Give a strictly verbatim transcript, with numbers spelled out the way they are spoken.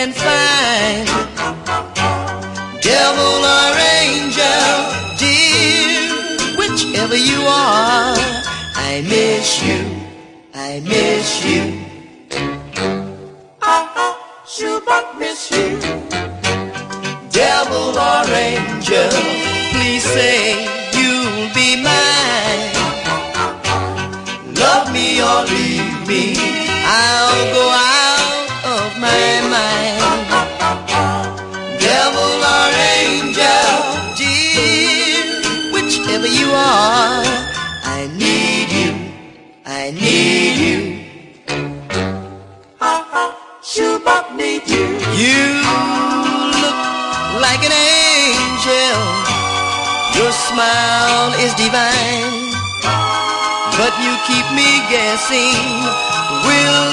can find. Devil or angel, dear, whichever you are, I miss you, I miss you. Shoebop miss you. Devil or angel, please say you'll be mine. Love me or leave me, I'll go out of my mind. Devil or angel, dear, whichever you are, I need you, I need you. Shoebop need you. You look like an angel, your smile is divine, but you keep me guessing, will